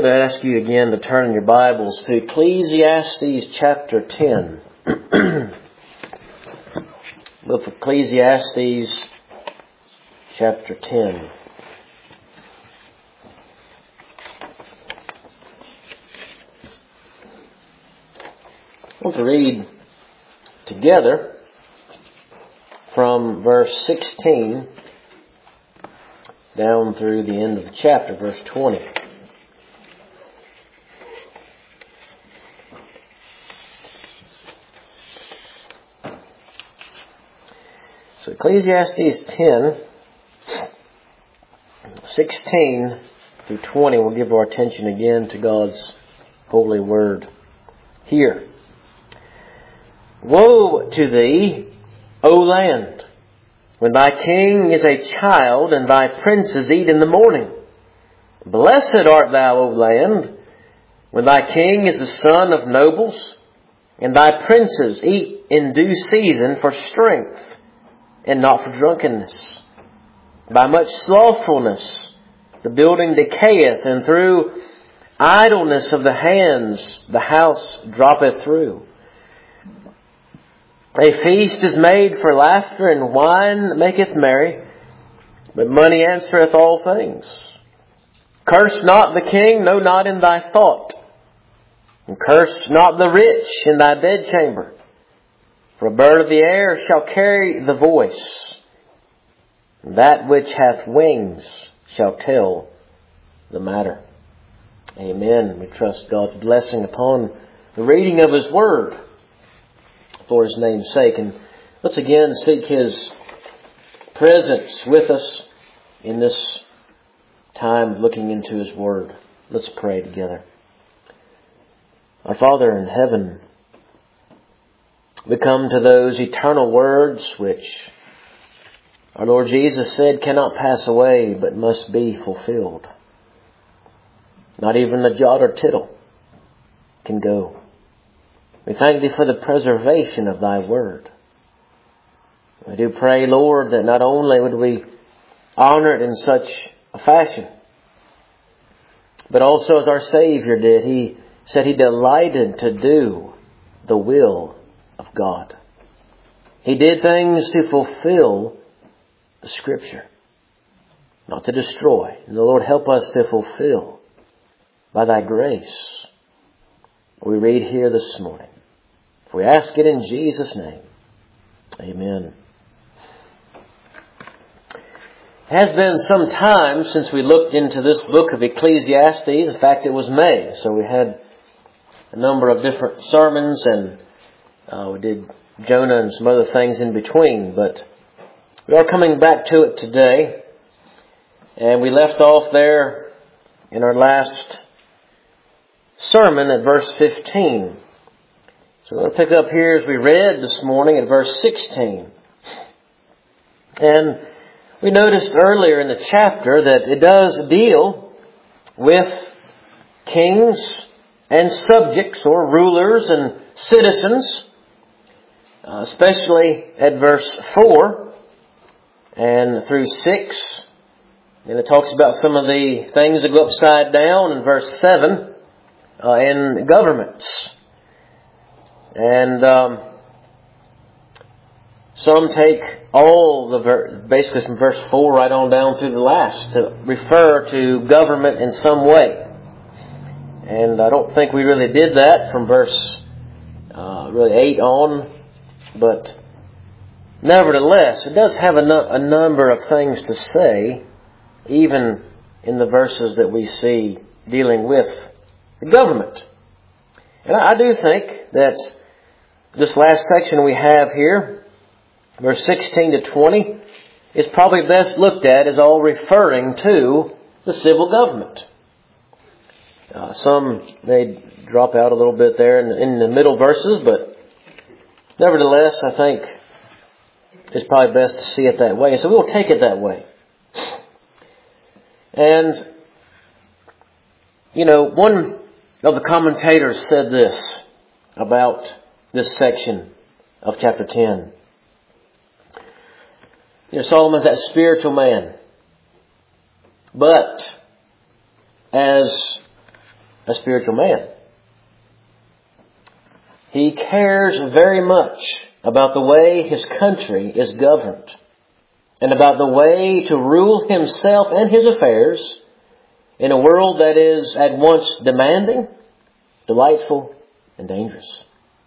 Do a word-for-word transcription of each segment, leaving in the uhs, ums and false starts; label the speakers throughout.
Speaker 1: would ask you again to turn in your Bibles to Ecclesiastes chapter ten. Book of Ecclesiastes chapter ten. I want to read together from verse sixteen down through the end of the chapter, verse twenty. So Ecclesiastes ten, sixteen through twenty, we'll give our attention again to God's holy word here. Woe to thee, O land, when thy king is a child and thy princes eat in the morning. Blessed art thou, O land, when thy king is the son of nobles, and thy princes eat in due season for strength, and not for drunkenness. By much slothfulness the building decayeth, and through idleness of the hands the house droppeth through. A feast is made for laughter, and wine maketh merry, but money answereth all things. Curse not the king, no, not in thy thought, and curse not the rich in thy bedchamber. For a bird of the air shall carry the voice, and that which hath wings shall tell the matter. Amen. We trust God's blessing upon the reading of His Word for His name's sake. And let's again seek His presence with us in this time of looking into His Word. Let's pray together. Our Father in heaven, we come to those eternal words which our Lord Jesus said cannot pass away but must be fulfilled. Not even a jot or tittle can go. We thank Thee for the preservation of Thy Word. I do pray, Lord, that not only would we honor it in such a fashion, but also as our Savior did. He said He delighted to do the will of God. He did things to fulfill the Scripture, not to destroy. And the Lord, help us to fulfill by Thy grace we read here this morning. If we ask it in Jesus' name, amen. It has been some time since we looked into this book of Ecclesiastes. In fact, it was May, so we had a number of different sermons, and uh, we did Jonah and some other things in between. But we are coming back to it today, and we left off there in our last sermon at verse fifteen. So we're going to pick up here as we read this morning at verse sixteen. And we noticed earlier in the chapter that it does deal with kings and subjects, or rulers and citizens, uh, especially at verse four and through six. And it talks about some of the things that go upside down in verse seven uh, in governments. And um, some take all the, ver- basically from verse four right on down through the last, to refer to government in some way. And I don't think we really did that from verse uh, really eight on. But nevertheless, it does have a, no- a number of things to say, even in the verses that we see dealing with the government. And I do think that this last section we have here, verse sixteen to twenty, is probably best looked at as all referring to the civil government. Uh, some may drop out a little bit there in the, in the middle verses, but nevertheless, I think it's probably best to see it that way. So we'll take it that way. And, you know, one of the commentators said this about this section of chapter ten. You know, Solomon's that spiritual man. But as a spiritual man. He cares very much about the way his country is governed and about the way to rule himself and his affairs in a world that is at once demanding, delightful, and dangerous.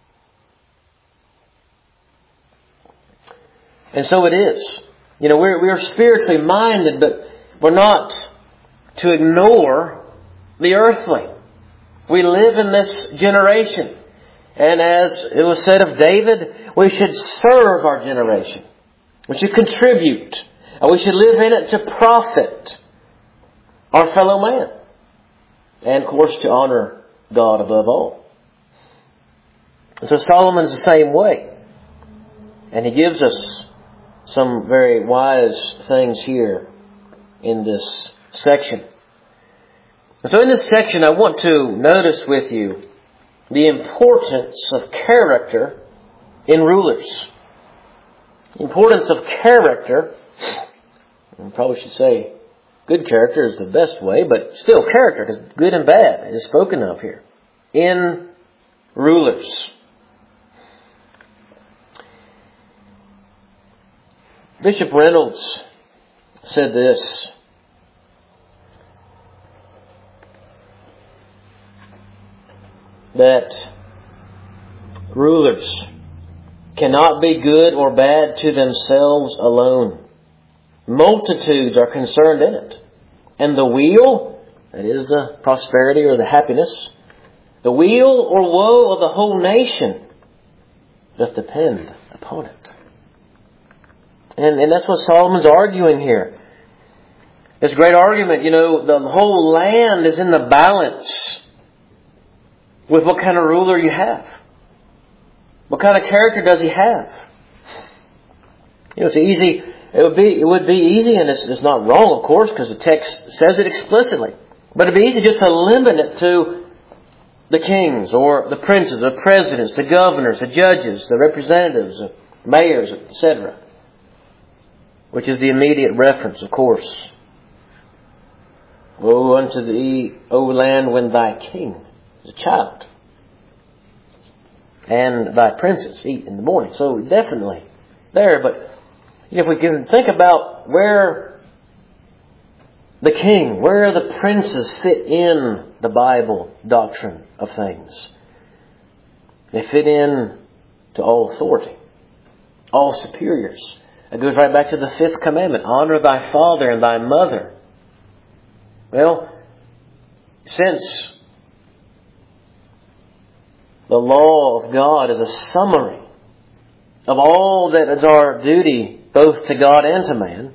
Speaker 1: And so it is. You know, we're, we're spiritually minded, but we're not to ignore the earthly. We live in this generation. And as it was said of David, we should serve our generation. We should contribute. And we should live in it to profit our fellow man. And of course to honor God above all. And so Solomon's the same way. And he gives us some very wise things here in this section. And so in this section I want to notice with you the importance of character in rulers. The importance of character, I probably should say good character is the best way, but still character, because good and bad is spoken of here, in rulers. Bishop Reynolds said this: that rulers cannot be good or bad to themselves alone. Multitudes are concerned in it. And the weal, that is the prosperity or the happiness, the weal or woe of the whole nation doth depend upon it. And, and that's what Solomon's arguing here. This great argument, you know, the whole land is in the balance with what kind of ruler you have. What kind of character does he have? You know, it's easy. It would be. It would be easy, and it's, it's not wrong, of course, because the text says it explicitly. But it'd be easy just to limit it to the kings, or the princes, the presidents, the governors, the judges, the representatives, the mayors, et cetera. Which is the immediate reference, of course. Woe unto thee, O land, when thy king is a child, and thy princes eat in the morning. So definitely there. But if we can think about where the king, where the princes fit in the Bible doctrine of things, they fit in to all authority, all superiors. It goes right back to the fifth commandment: honor thy father and thy mother. Well, since the law of God is a summary of all that is our duty, both to God and to man,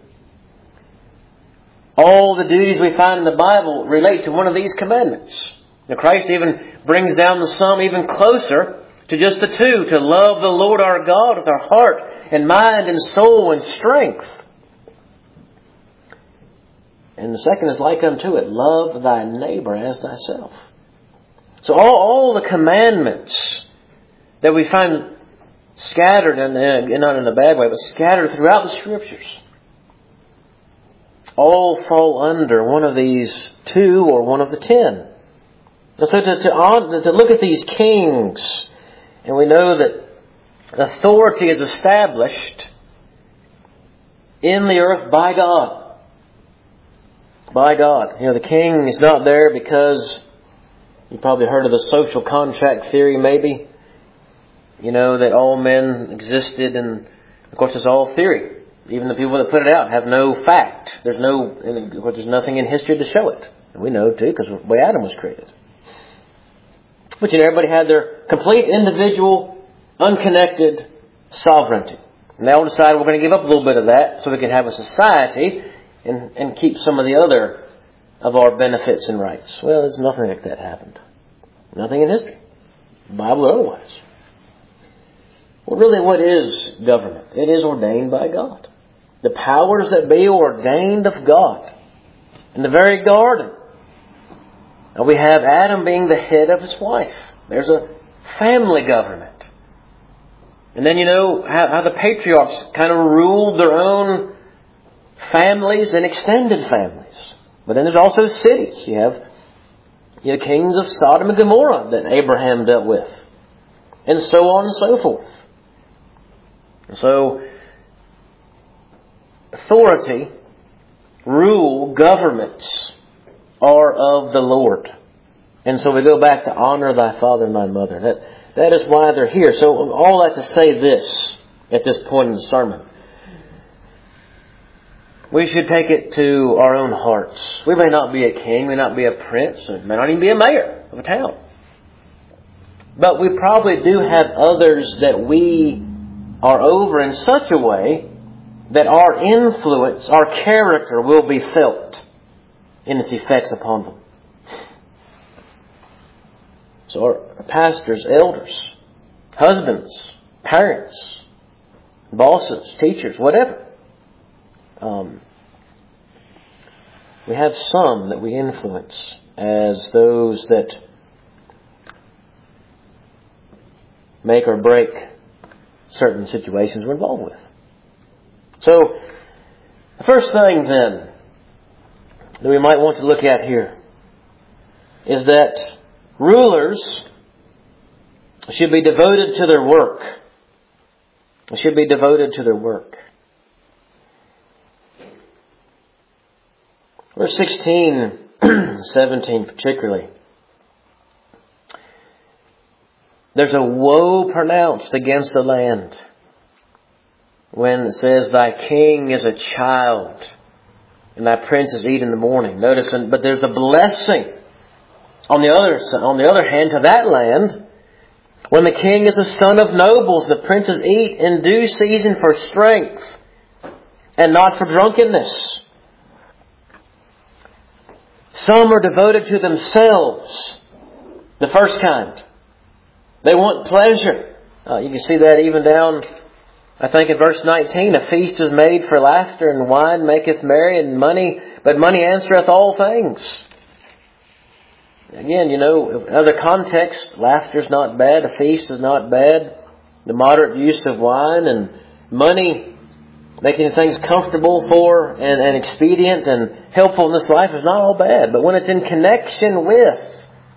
Speaker 1: all the duties we find in the Bible relate to one of these commandments. Now, Christ even brings down the sum even closer to just the two: to love the Lord our God with our heart and mind and soul and strength. And the second is like unto it: love thy neighbor as thyself. So all, all the commandments that we find scattered, and uh, not in a bad way, but scattered throughout the Scriptures, all fall under one of these two or one of the ten. And so to, to, to look at these kings, and we know that authority is established in the earth by God. By God. You know, the king is not there because, you've probably heard of the social contract theory maybe. You know, that all men existed, and of course it's all theory. Even the people that put it out have no fact. There's no, of course there's nothing in history to show it. And we know too, because the way Adam was created. But you know, everybody had their complete individual, unconnected sovereignty. And they all decided we're going to give up a little bit of that so we can have a society and, and keep some of the other of our benefits and rights. Well, there's nothing like that happened. Nothing in history, Bible or otherwise. Well, really, what is government? It is ordained by God. The powers that be ordained of God. In the very garden, now we have Adam being the head of his wife. There's a family government. And then you know how, how the patriarchs kind of ruled their own families and extended families. But then there's also cities. You have You know, kings of Sodom and Gomorrah that Abraham dealt with. And so on and so forth. So, authority, rule, governments are of the Lord. And so we go back to honor thy father and thy mother. That, that is why they're here. So all that to say this at this point in the sermon. We should take it to our own hearts. We may not be a king, may not be a prince, or may not even be a mayor of a town. But we probably do have others that we are over in such a way that our influence, our character will be felt in its effects upon them. So our pastors, elders, husbands, parents, bosses, teachers, whatever. Um, we have some that we influence as those that make or break certain situations we're involved with. So, the first thing then that we might want to look at here is that rulers should be devoted to their work. They should be devoted to their work. Verse sixteen, seventeen particularly. There's a woe pronounced against the land when it says, thy king is a child and thy princes eat in the morning. Notice, but there's a blessing on the other on the other hand to that land when the king is a son of nobles and the princes eat in due season for strength and not for drunkenness. Some are devoted to themselves, the first kind. They want pleasure. Uh, you can see that even down, I think in verse nineteen, a feast is made for laughter, and wine maketh merry, and money, but money answereth all things. Again, you know, in other contexts, laughter is not bad, a feast is not bad. The moderate use of wine and money, making things comfortable for and, and expedient and helpful in this life is not all bad. But when it's in connection with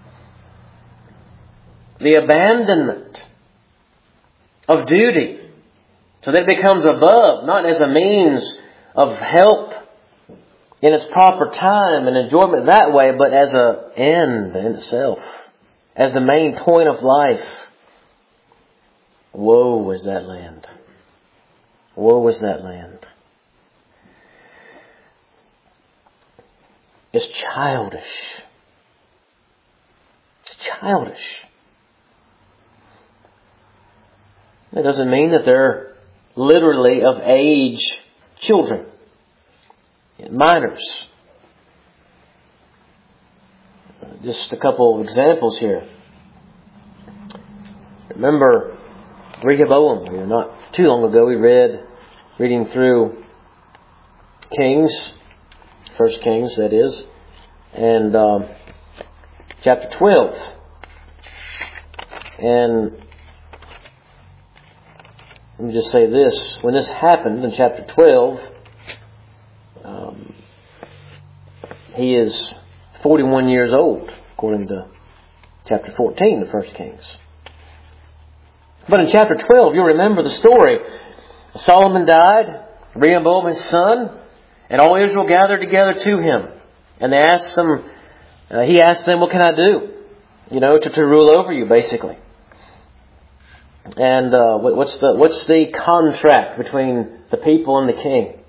Speaker 1: the abandonment of duty, so that it becomes above, not as a means of help in its proper time and enjoyment that way, but as an end in itself, as the main point of life. Woe is that land. Woe is that land. It's childish. It's childish. That doesn't mean that they're literally of age children, minors. Just a couple of examples here. Remember Rehoboam. You know, not too long ago we read, reading through Kings, First Kings that is, and um, chapter twelve. And let me just say this. When this happened in chapter twelve, um, he is forty-one years old, according to chapter fourteen of First Kings. But in chapter twelve, you'll remember the story. Solomon died, Rehoboam his son, and all Israel gathered together to him. And they asked them, uh, he asked them, what can I do? You know, to, to rule over you, basically. And uh, what's the what's the contract between the people and the king?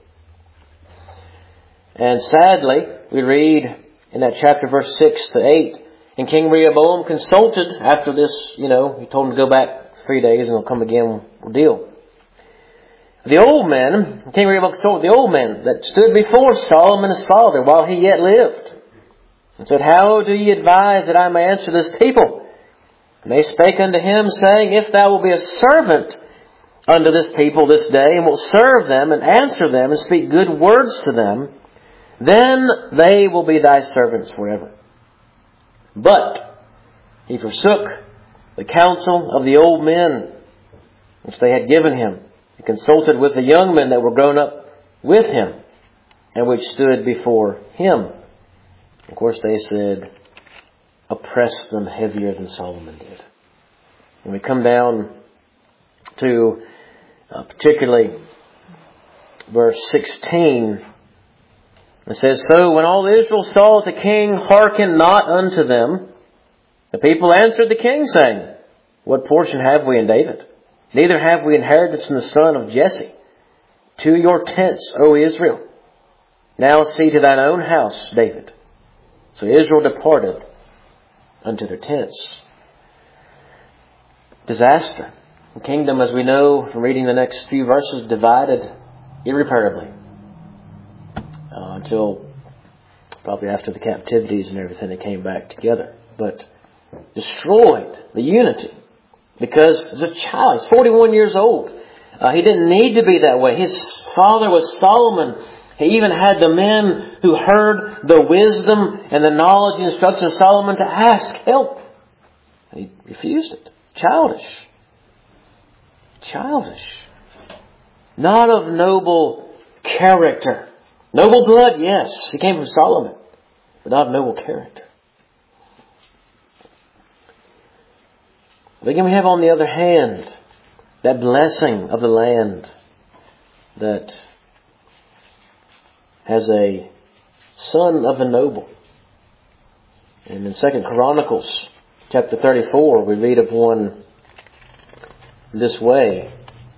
Speaker 1: And sadly, we read in that chapter, verse six to eight, and King Rehoboam consulted after this. You know, he told him to go back three days and he'll come again. We'll deal. The old men, King Rehoboam consulted the old men that stood before Solomon his father while he yet lived, and said, "How do ye advise that I may answer this people?" And they spake unto him, saying, "If thou wilt be a servant unto this people this day, and wilt serve them, and answer them, and speak good words to them, then they will be thy servants forever." But he forsook the counsel of the old men, which they had given him. He consulted with the young men that were grown up with him, and which stood before him. Of course, they said, oppressed them heavier than Solomon did. When we come down to uh, particularly verse sixteen, it says, "So when all Israel saw that the king hearkened not unto them, the people answered the king, saying, What portion have we in David? Neither have we inheritance in the son of Jesse. To your tents, O Israel. Now see to thine own house, David." So Israel departed unto their tents. Disaster. The kingdom, as we know from reading the next few verses, divided irreparably. Uh, until probably after the captivities and everything, they came back together. But destroyed the unity. Because as a child, he's forty-one years old. Uh, he didn't need to be that way. His father was Solomon. He even had the men who heard the wisdom and the knowledge and instruction of Solomon to ask help. He refused it. Childish. Childish. Not of noble character. Noble blood, yes. He came from Solomon. But not of noble character. But again, we have on the other hand that blessing of the land that has a son of a noble. And in Second Chronicles chapter thirty-four, we read of one this way.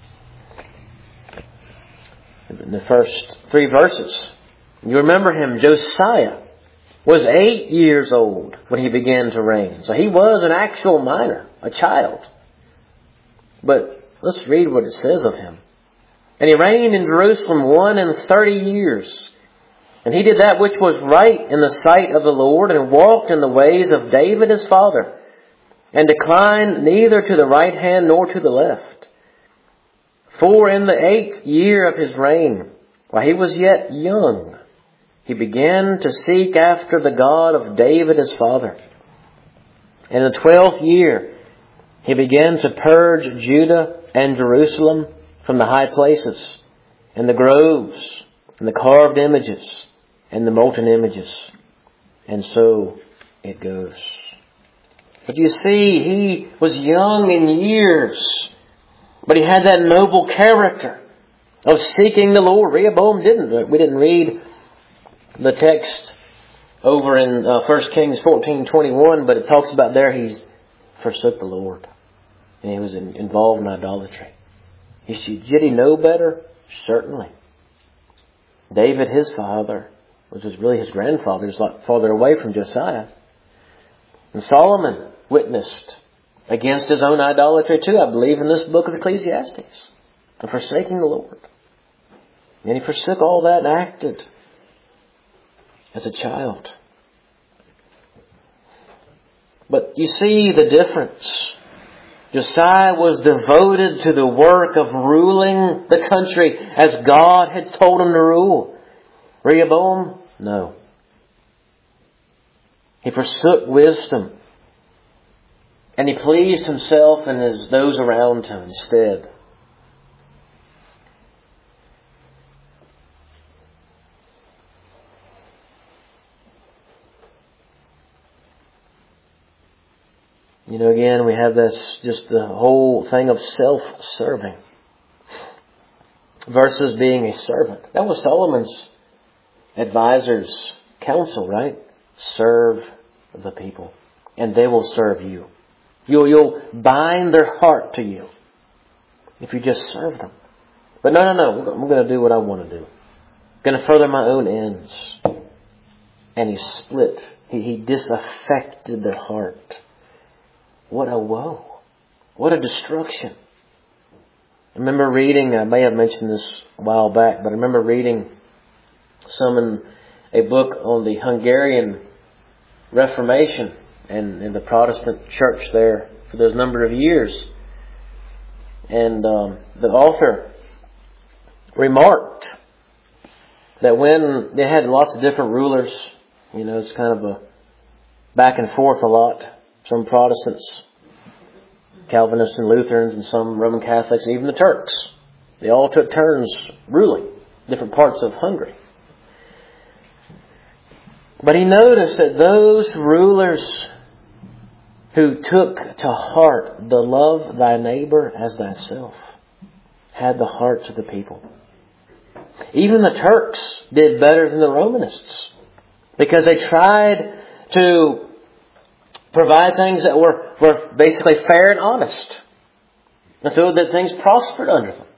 Speaker 1: In the first three verses, you remember him, Josiah was eight years old when he began to reign. So he was an actual minor, a child. But let's read what it says of him. "And he reigned in Jerusalem one and thirty years. And he did that which was right in the sight of the Lord, and walked in the ways of David his father, and declined neither to the right hand nor to the left. For in the eighth year of his reign, while he was yet young, he began to seek after the God of David his father. In the twelfth year, he began to purge Judah and Jerusalem from the high places, and the groves, and the carved images, and the molten images." And so it goes. But you see, he was young in years, but he had that noble character of seeking the Lord. Rehoboam didn't. We didn't read the text over in uh, First Kings fourteen twenty-one, but it talks about there he forsook the Lord. And he was in, involved in idolatry. Did he know better? Certainly. David, his father, which was really his grandfather, was like farther away from Josiah. And Solomon witnessed against his own idolatry too, I believe, in this book of Ecclesiastes. And forsaking the Lord. And he forsook all that and acted as a child. But you see the difference. Josiah was devoted to the work of ruling the country as God had told him to rule. Rehoboam, no. He forsook wisdom. And he pleased himself and his, those around him instead. You know, again, we have this, just the whole thing of self-serving versus being a servant. That was Solomon's advisor's counsel, right? Serve the people, and they will serve you. You'll, you'll bind their heart to you if you just serve them. But no, no, no, I'm going to do what I want to do. I'm going to further my own ends. And he split. He, he disaffected their heart. What a woe. What a destruction. I remember reading, I may have mentioned this a while back, but I remember reading some in a book on the Hungarian Reformation and, and the Protestant church there for those number of years. And um, the author remarked that when they had lots of different rulers, you know, it's kind of a back and forth a lot. Some Protestants, Calvinists and Lutherans, and some Roman Catholics, and even the Turks. They all took turns ruling different parts of Hungary. But he noticed that those rulers who took to heart the love thy neighbor as thyself, had the hearts of the people. Even the Turks did better than the Romanists, because they tried to provide things that were, were basically fair and honest, and so that things prospered under them.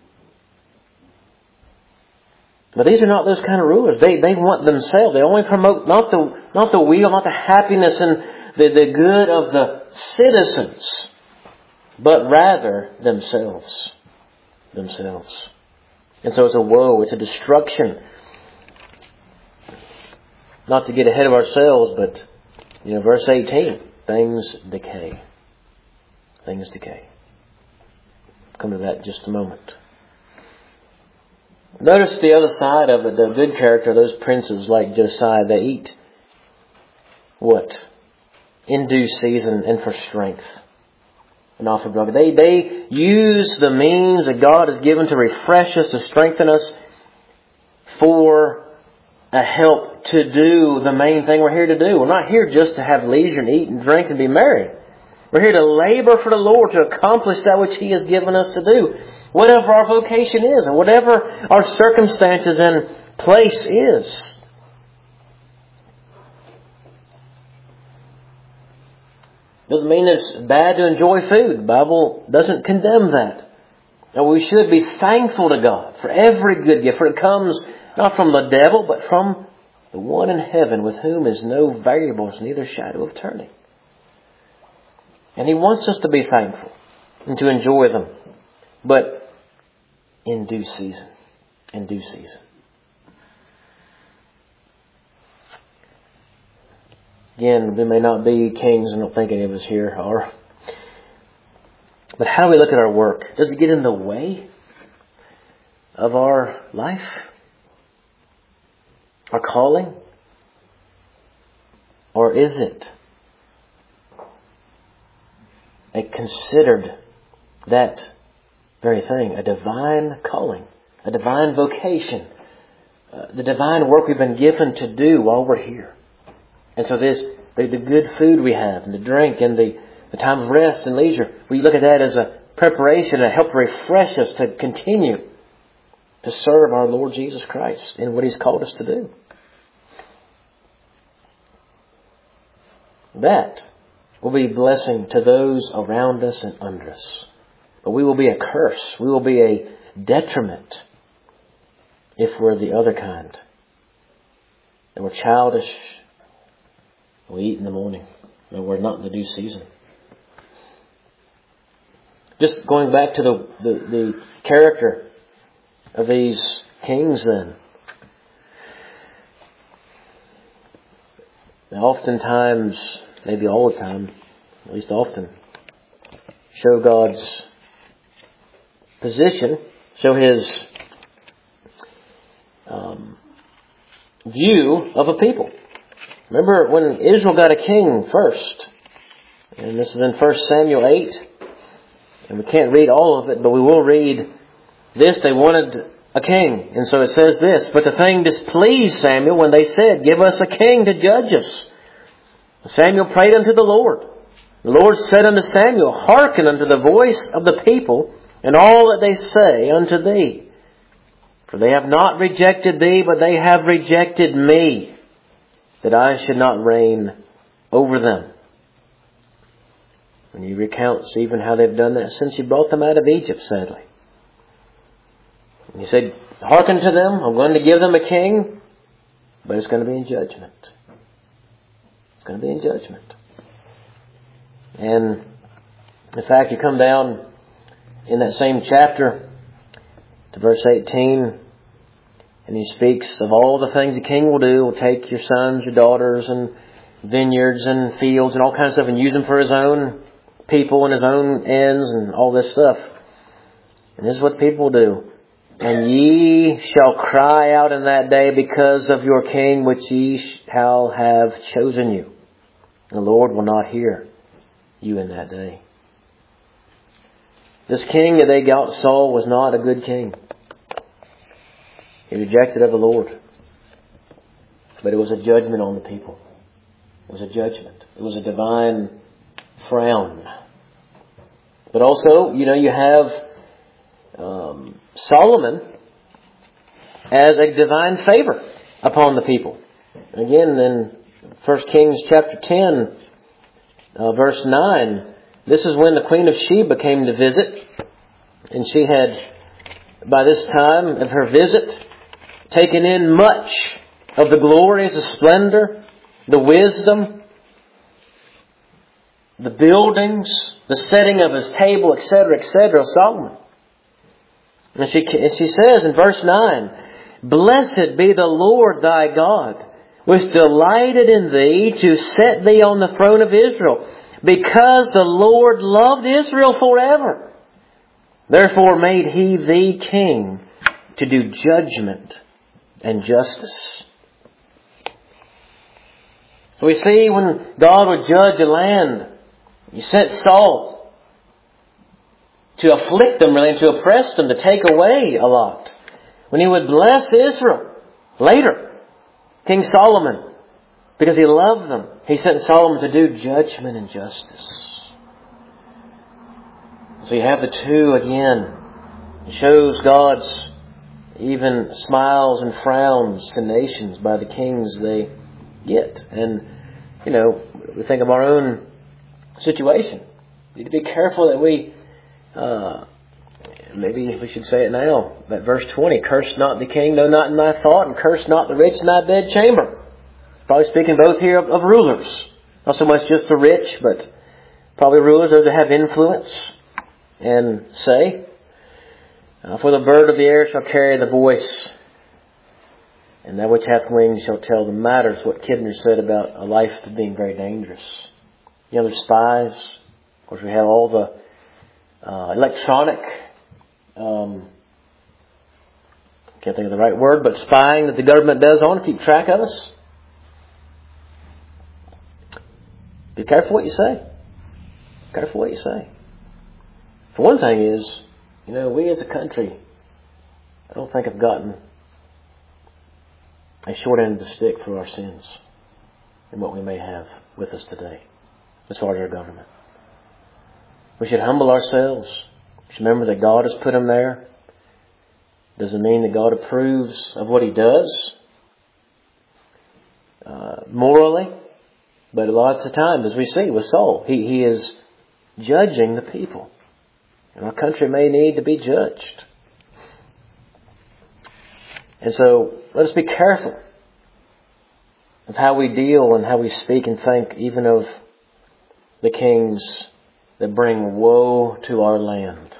Speaker 1: But these are not those kind of rulers. They they want themselves. They only promote not the not the weal, not the happiness and the, the good of the citizens, but rather themselves. Themselves. And so it's a woe, it's a destruction. Not to get ahead of ourselves, but you know, verse eighteen, things decay. Things decay. Come to that in just a moment. Notice the other side of it, the good character of those princes like Josiah, they eat what? In due season and for strength. And not for drug. They, they use the means that God has given to refresh us, to strengthen us, for a help to do the main thing we're here to do. We're not here just to have leisure and eat and drink and be merry. We're here to labor for the Lord, to accomplish that which He has given us to do. Whatever our vocation is, and whatever our circumstances and place is. Doesn't mean it's bad to enjoy food. The Bible doesn't condemn that. And we should be thankful to God for every good gift, for it comes not from the devil, but from the one in heaven, with whom is no variables, neither shadow of turning. And He wants us to be thankful and to enjoy them. But in due season. In due season. Again, we may not be kings. I don't think any of us here are. But how do we look at our work? Does it get in the way of our life? Our calling? Or is it a considered that very thing, a divine calling, a divine vocation, uh, the divine work we've been given to do while we're here. And so this, the, the good food we have, and the drink, and the, the time of rest and leisure, we look at that as a preparation to help refresh us to continue to serve our Lord Jesus Christ in what He's called us to do. That will be a blessing to those around us and under us. But we will be a curse. We will be a detriment if we're the other kind. And we're childish. We eat in the morning. And we're not in the due season. Just going back to the, the, the character of these kings then. They oftentimes, maybe all the time, at least often, show God's position, show His um, view of a people. Remember when Israel got a king first, and this is in First Samuel eight, and we can't read all of it, but we will read this. They wanted a king, and so it says this, but the thing displeased Samuel when they said, give us a king to judge us. Samuel prayed unto the Lord. The Lord said unto Samuel, hearken unto the voice of the people, and all that they say unto thee. For they have not rejected thee, but they have rejected me, that I should not reign over them. And he recounts even how they've done that since He brought them out of Egypt, sadly. And He said, hearken to them, I'm going to give them a king, but it's going to be in judgment. It's going to be in judgment. And in fact, you come down in that same chapter to verse eighteen, and he speaks of all the things the king will do. Will take your sons, your daughters, and vineyards and fields and all kinds of stuff, and use them for his own people and his own ends and all this stuff. And this is what people will do. And ye shall cry out in that day because of your king, which ye shall have chosen you. The Lord will not hear you in that day. This king that they got, Saul, was not a good king. He rejected of the Lord. But it was a judgment on the people. It was a judgment. It was a divine frown. But also, you know, you have um, Solomon as a divine favor upon the people. Again, in First Kings chapter ten, uh, verse nine, this is when the Queen of Sheba came to visit. And she had, by this time of her visit, taken in much of the glories, the splendor, the wisdom, the buildings, the setting of his table, et cetera, et cetera, of Solomon. And she, and she says in verse nine, "Blessed be the Lord thy God, which delighted in thee to set thee on the throne of Israel, because the Lord loved Israel forever. Therefore made he thee king to do judgment and justice." So we see when God would judge a land, He sent Saul to afflict them, really, and to oppress them, to take away a lot. When He would bless Israel later, King Solomon, because He loved them, He sent Solomon to do judgment and justice. So you have the two again. It shows God's even smiles and frowns to nations by the kings they get. And, you know, we think of our own situation. We need to be careful that we, uh, maybe we should say it now, that verse twenty, "Curse not the king, no, not in thy thought, and curse not the rich in thy bedchamber." Probably speaking both here of, of rulers. Not so much just the rich, but probably rulers, those that have influence. And say, uh, "For the bird of the air shall carry the voice, and that which hath wings shall tell the matters." What Kidner said about a life being very dangerous. You know, there's spies. Of course, we have all the uh, electronic, um, can't think of the right word, but spying that the government does on to keep track of us. Be careful what you say. Careful what you say. For one thing is, you know, we as a country, I don't think have gotten a short end of the stick for our sins and what we may have with us today as far as our government. We should humble ourselves. We should remember that God has put Him there. Doesn't mean that God approves of what He does uh, morally, but lots of times, as we see with Saul, he, he is judging the people. And our country may need to be judged. And so, let us be careful of how we deal and how we speak and think, even of the kings that bring woe to our land.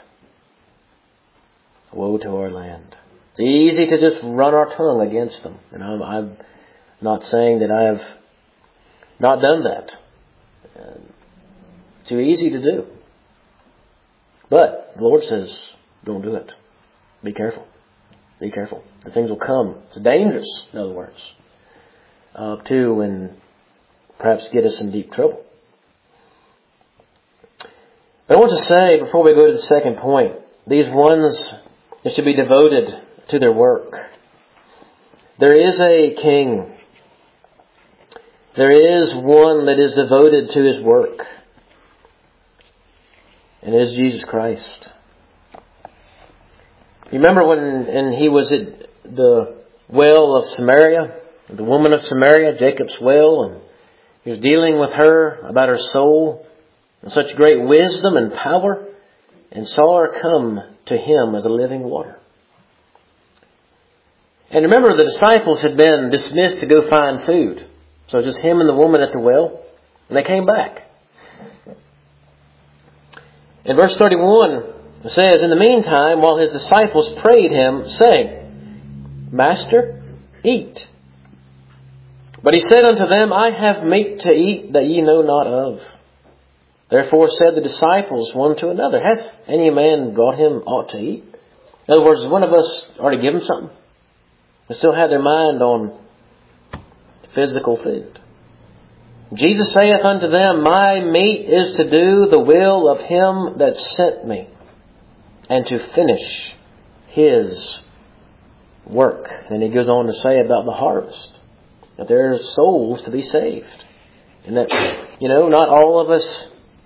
Speaker 1: Woe to our land. It's easy to just run our tongue against them. And I'm, I'm not saying that I've not done that. Uh, too easy to do. But the Lord says, don't do it. Be careful. Be careful. The things will come. It's dangerous, in other words, uh, to and perhaps get us in deep trouble. But I want to say, before we go to the second point, these ones that should be devoted to their work. There is a king. There is one that is devoted to his work. And it is Jesus Christ. You remember when and he was at the well of Samaria, the woman of Samaria, Jacob's well, and he was dealing with her about her soul and such great wisdom and power, and saw her come to him as a living water. And remember, the disciples had been dismissed to go find food. So just him and the woman at the well, and they came back. In verse thirty-one, it says, "In the meantime, while his disciples prayed him, saying, Master, eat. But he said unto them, I have meat to eat that ye know not of. Therefore said the disciples one to another, Hath any man brought him aught to eat?" In other words, one of us already give him something. They still had their mind on physical food. Jesus saith unto them, My meat is to do the will of him that sent me, and to finish his work. And he goes on to say about the harvest, that there are souls to be saved. And that, you know, not all of us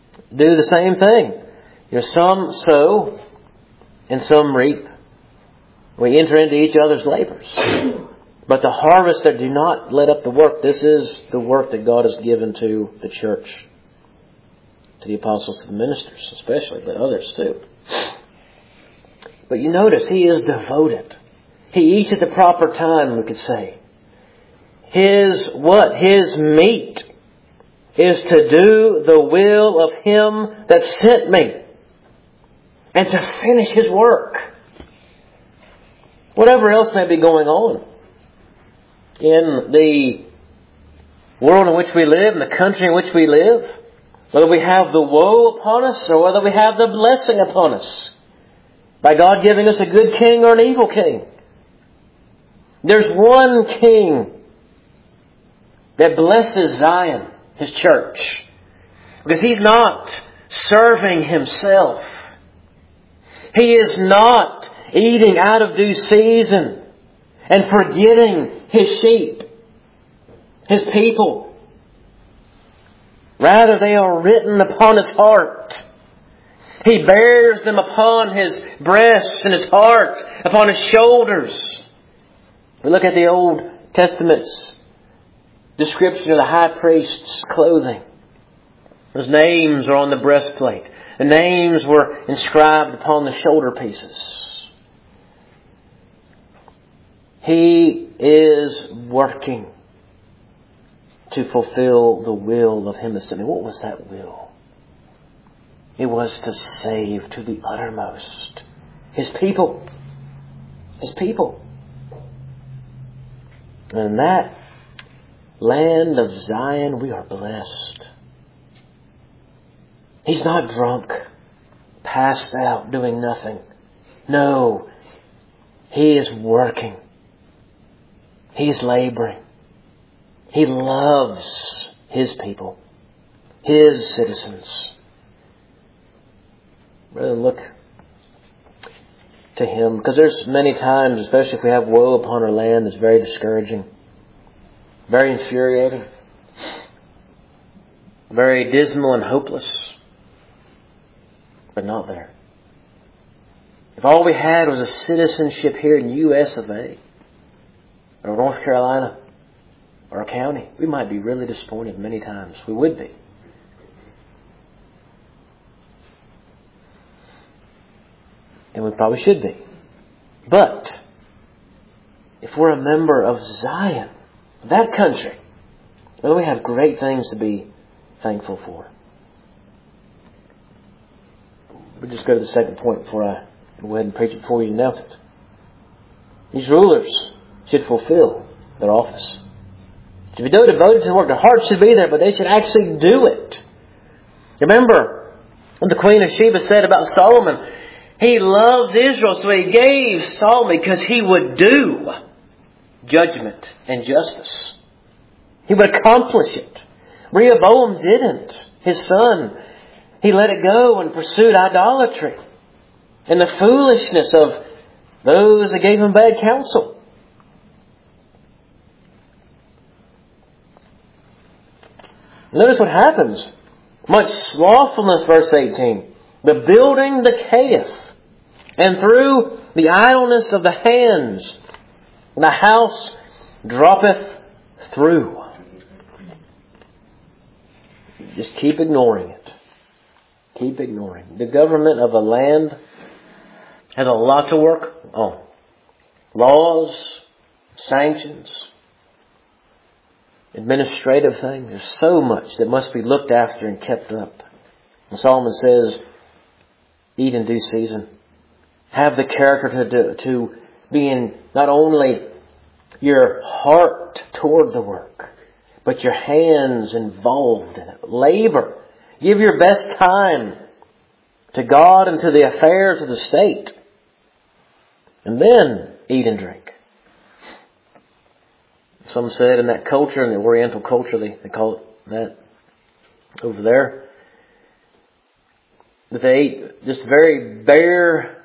Speaker 1: do the same thing. You know, some sow and some reap. We enter into each other's labors. But the harvester, do not let up the work. This is the work that God has given to the church. To the apostles, to the ministers especially, but others too. But you notice he is devoted. He eats at the proper time, we could say. His what? His meat is to do the will of Him that sent me. And to finish His work. Whatever else may be going on in the world in which we live, in the country in which we live, whether we have the woe upon us or whether we have the blessing upon us, by God giving us a good king or an evil king. There's one king that blesses Zion, His church, because He's not serving Himself. He is not eating out of due season and forgetting His sheep, His people. Rather, they are written upon His heart. He bears them upon His breast and His heart, upon His shoulders. We look at the Old Testament's description of the high priest's clothing. His names are on the breastplate. The names were inscribed upon the shoulder pieces. He is working to fulfill the will of Him that sent me. What was that will? It was to save to the uttermost His people. His people. And in that land of Zion, we are blessed. He's not drunk, passed out, doing nothing. No, He is working. He's laboring. He loves His people, His citizens. Rather look to Him, because there's many times, especially if we have woe upon our land, that's very discouraging, very infuriating, very dismal and hopeless, but not there. If all we had was a citizenship here in U S of A, or North Carolina, or a county, we might be really disappointed many times. We would be. And we probably should be. But if we're a member of Zion, that country, well, we have great things to be thankful for. We'll just go to the second point before I go ahead and preach it before you announce it. These rulers should fulfill their office. Should be devoted to the work. Their hearts should be there, but they should actually do it. Remember what the Queen of Sheba said about Solomon. He loves Israel, so He gave Solomon because he would do judgment and justice. He would accomplish it. Rehoboam didn't. His son, he let it go and pursued idolatry and the foolishness of those that gave him bad counsel. Notice what happens. Much slothfulness, verse eighteen. The building decayeth, and through the idleness of the hands, the house droppeth through. Just keep ignoring it. Keep ignoring. The government of a land has a lot to work on. Laws, sanctions, administrative things. There's so much that must be looked after and kept up. And Solomon says, eat in due season. Have the character to do, to be in not only your heart toward the work, but your hands involved in it. Labor. Give your best time to God and to the affairs of the state. And then eat and drink. Some said in that culture, in the Oriental culture, they, they call it that over there, that they ate just very bare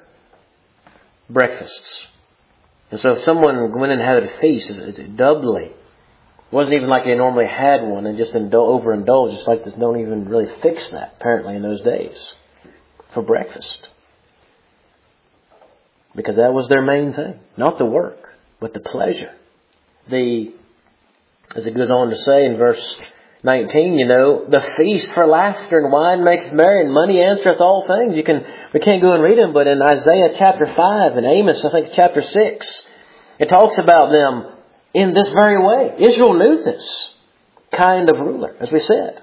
Speaker 1: breakfasts. And so if someone went in and had a feast, it's doubly wasn't even like they normally had one and just indul- overindulge. It's like they don't even really fix that, apparently, in those days for breakfast. Because that was their main thing. Not the work, but the pleasure. The, as it goes on to say in verse nineteen, you know, the feast for laughter and wine maketh merry, and money answereth all things. You can, we can't go and read them, but in Isaiah chapter five and Amos, I think chapter six, it talks about them in this very way. Israel knew this kind of ruler, as we said.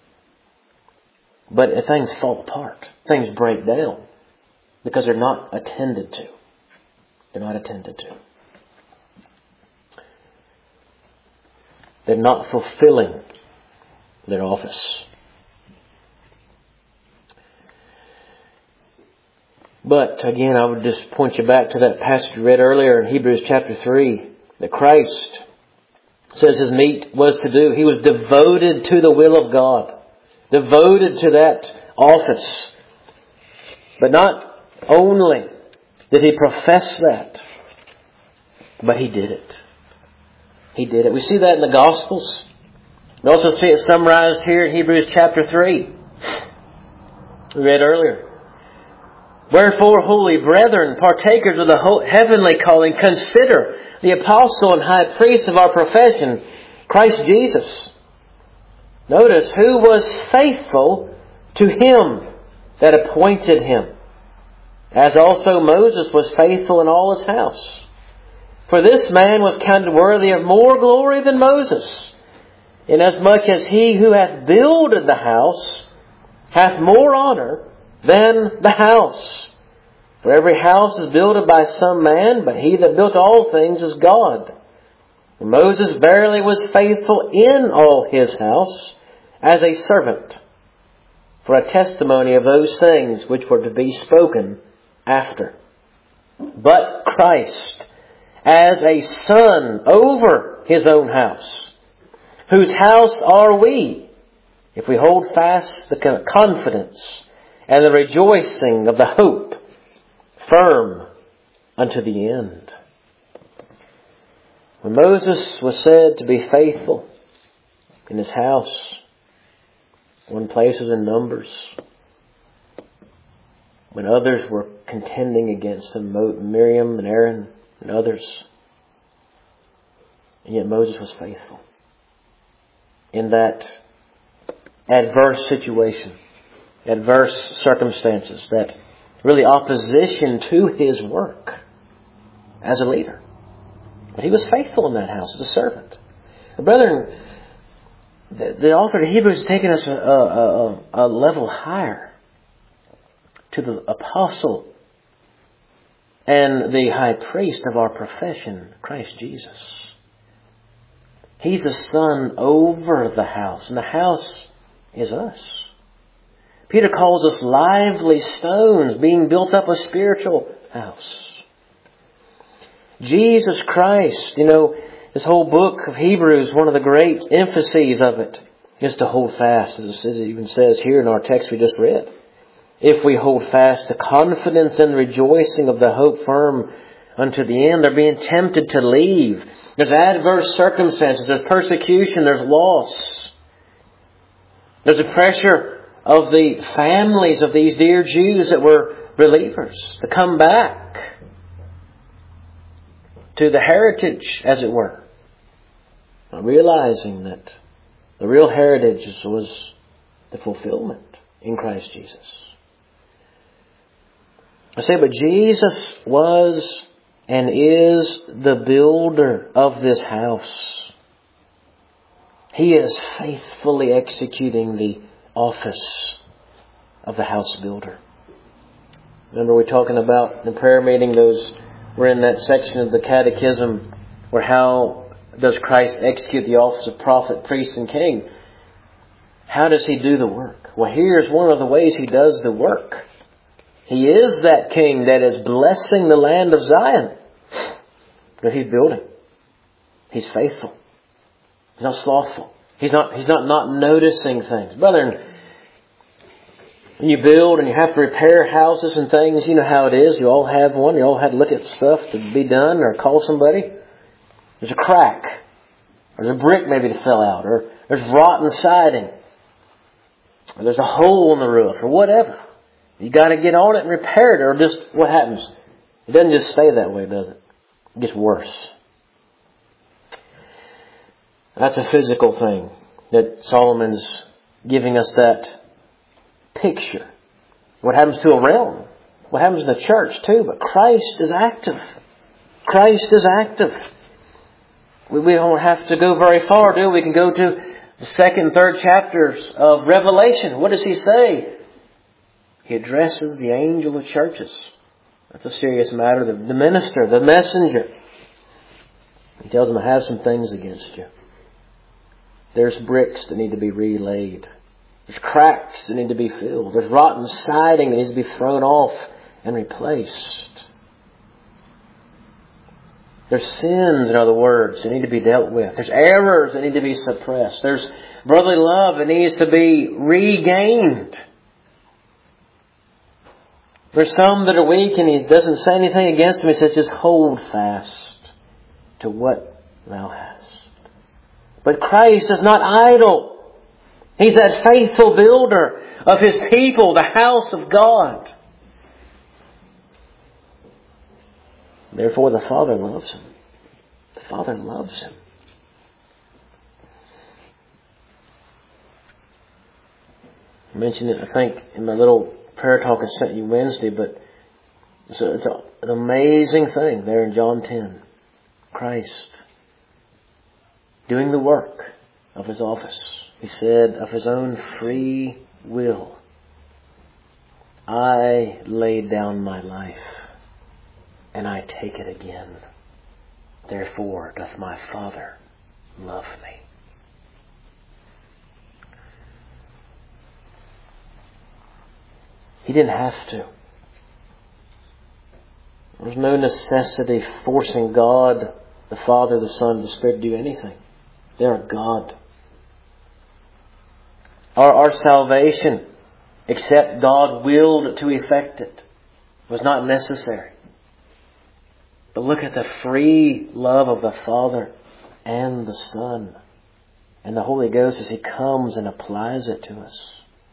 Speaker 1: But if things fall apart, things break down, because they're not attended to. They're not attended to. They're not fulfilling their office. But again, I would just point you back to that passage we read earlier in Hebrews chapter three, that Christ says his meat was to do. He was devoted to the will of God. Devoted to that office. But not only did he profess that, but he did it. He did it. We see that in the Gospels. We also see it summarized here in Hebrews chapter three. We read earlier. Wherefore, holy brethren, partakers of the heavenly calling, consider the apostle and high priest of our profession, Christ Jesus. Notice, who was faithful to him that appointed him, as also Moses was faithful in all his house. For this man was counted worthy of more glory than Moses, inasmuch as he who hath builded the house hath more honor than the house. For every house is builded by some man, but he that built all things is God. And Moses verily was faithful in all his house as a servant, for a testimony of those things which were to be spoken after. But Christ, as a son over his own house, whose house are we, if we hold fast the confidence and the rejoicing of the hope firm unto the end. When Moses was said to be faithful in his house, one place was in Numbers, when others were contending against him, Miriam and Aaron and others, and yet Moses was faithful in that adverse situation, adverse circumstances, that really opposition to his work as a leader. But he was faithful in that house as a servant. And brethren, the, the author of Hebrews is taking us a, a, a level higher to the apostle and the high priest of our profession, Christ Jesus. He's the son over the house, and the house is us. Peter calls us lively stones being built up a spiritual house. Jesus Christ, you know, this whole book of Hebrews, one of the great emphases of it is to hold fast, as it even says here in our text we just read. If we hold fast to confidence and rejoicing of the hope firm unto the end, they're being tempted to leave. There's adverse circumstances, there's persecution, there's loss. There's a pressure of the families of these dear Jews that were believers to come back to the heritage, as it were. Realizing that the real heritage was the fulfillment in Christ Jesus. I say, but Jesus was and is the builder of this house. He is faithfully executing the office of the house builder. Remember we talking about in the prayer meeting, those we're in that section of the catechism where how does Christ execute the office of prophet, priest, and king? How does he do the work? Well, here's one of the ways he does the work. He is that king that is blessing the land of Zion. But he's building. He's faithful. He's not slothful. He's not, he's not not noticing things. Brethren, when you build and you have to repair houses and things, you know how it is. You all have one. You all had to look at stuff to be done or call somebody. There's a crack. Or there's a brick maybe that fell out. Or there's rotten siding. Or there's a hole in the roof. Or whatever. You got to get on it and repair it. Or just what happens? It doesn't just stay that way, does it? It gets worse. That's a physical thing that Solomon's giving us that picture. What happens to a realm? What happens in the church too? But Christ is active. Christ is active. We, we don't have to go very far, do we? We can go to the second and third chapters of Revelation. What does he say? He addresses the angel of churches. That's a serious matter. The, the minister, the messenger. He tells them, I have some things against you. There's bricks that need to be relaid. There's cracks that need to be filled. There's rotten siding that needs to be thrown off and replaced. There's sins, in other words, that need to be dealt with. There's errors that need to be suppressed. There's brotherly love that needs to be regained. There's some that are weak and he doesn't say anything against them. He says, just hold fast to what thou hast. But Christ is not idle. He's that faithful builder of His people, the house of God. Therefore the Father loves him. The Father loves him. I mentioned it, I think, in my little prayer talk I sent you Wednesday, but it's, a, it's a, an amazing thing there in John ten. Christ doing the work of His office. He said, of His own free will, I laid down my life, and I take it again. Therefore doth my Father love me. He didn't have to. There's no necessity forcing God, the Father, the Son, the Spirit to do anything. They are God. Our, our salvation, except God willed to effect it, was not necessary. But look at the free love of the Father and the Son and the Holy Ghost as He comes and applies it to us.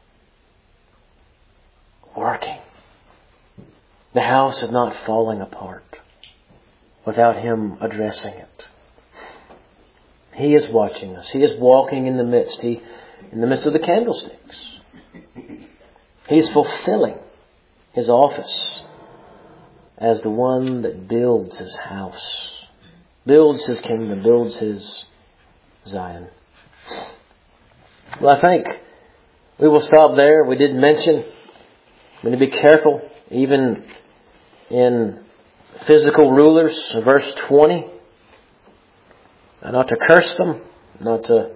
Speaker 1: Working. The house is not falling apart without Him addressing it. He is watching us. He is walking in the midst. He, in the midst of the candlesticks. He is fulfilling His office as the one that builds His house, builds His kingdom, builds His Zion. Well, I think we will stop there. We did mention we need to be careful, even in physical rulers, verse twenty. Not to curse them, not to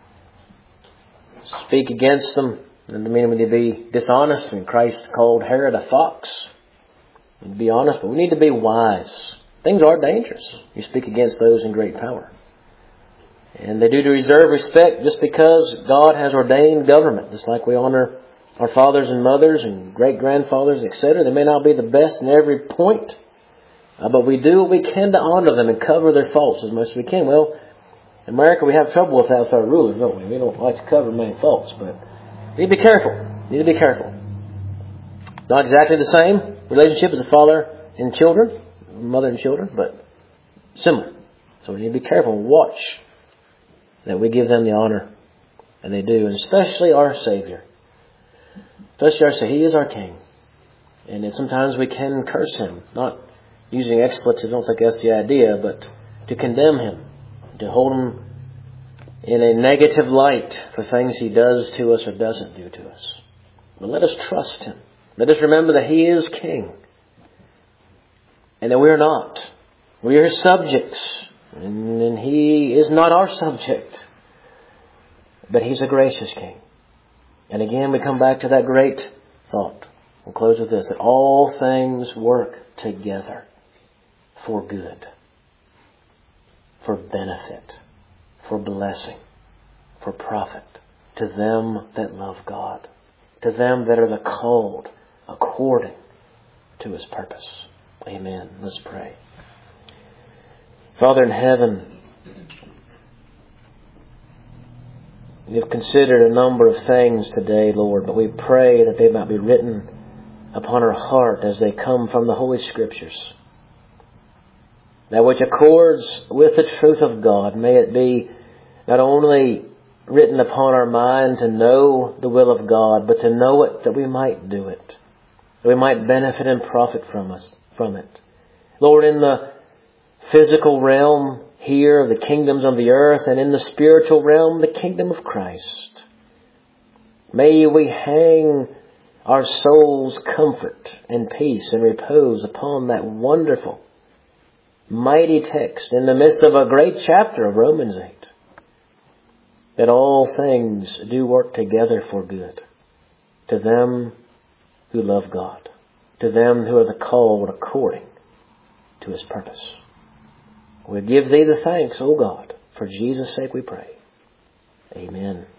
Speaker 1: speak against them. Doesn't mean we need to be dishonest. I mean, Christ called Herod a fox. We need to be honest, but we need to be wise. Things are dangerous. You speak against those in great power. And they do to reserve respect just because God has ordained government. Just like we honor our fathers and mothers and great-grandfathers, et cetera. They may not be the best in every point. Uh, but we do what we can to honor them and cover their faults as much as we can. Well, in America we have trouble with that with our rulers, don't we? We don't like to cover many faults, but we need to be careful. We need to be careful. Not exactly the same relationship as a father and children, mother and children, but similar. So we need to be careful and watch that we give them the honor, and they do, and especially our Savior. Especially our Savior. He is our King. And then sometimes we can curse Him, not using expletives, I don't think that's the idea, but to condemn Him, to hold Him in a negative light for things He does to us or doesn't do to us. But let us trust Him. Let us remember that He is King and that we are not. We are His subjects, and, and He is not our subject, but He's a gracious King. And again, we come back to that great thought. We'll close with this, that all things work together for good, for benefit, for blessing, for profit, to them that love God, to them that are the called according to His purpose. Amen. Let's pray. Father in heaven, We've considered a number of things today, Lord, but we pray that they might be written upon our heart as they come from the Holy Scriptures. That which accords with the truth of God, may it be not only written upon our mind to know the will of God, but to know it that we might do it, that we might benefit and profit from us from it. Lord, in the physical realm here of the kingdoms of the earth, and in the spiritual realm, the kingdom of Christ, may we hang our soul's comfort and peace and repose upon that wonderful, mighty text in the midst of a great chapter of Romans eight. That all things do work together for good to them who love God, to them who are the called according to His purpose. We give Thee the thanks, O God. For Jesus' sake we pray. Amen.